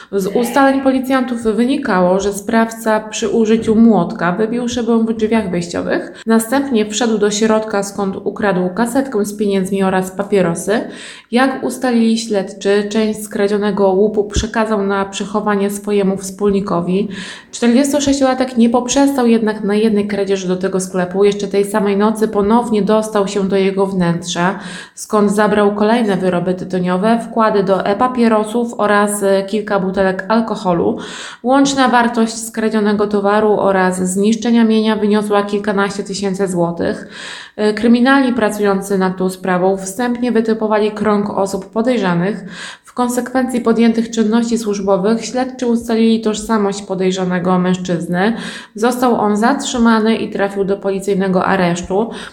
Z ustaleń policjantów wynikało, że sprawca przy użyciu młotka wybił szybę w drzwiach wejściowych, następnie wszedł do środka, skąd ukradł kasetkę z pieniędzmi oraz papierosy. Jak ustalili śledczy, część skradzionego łupu przekazał na przechowanie swojemu wspólnikowi. 46-latek nie poprzestał jednak na jednej kradzieży do tego sklepu. Jeszcze tej samej nocy ponownie dostał się do jego wnętrza, skąd zabrał kolejne wyroby tytoniowe, wkłady do e-papierosów oraz kilka butelek alkoholu. Łączna wartość skradzionego towaru oraz zniszczenia mienia wyniosła kilkanaście tysięcy złotych. Kryminalni pracujący nad tą sprawą wstępnie wytypowali krąg osób podejrzanych. W konsekwencji podjętych czynności służbowych śledczy ustalili tożsamość podejrzanego mężczyzny. Został on zatrzymany i trafił do policyjnego aresztu.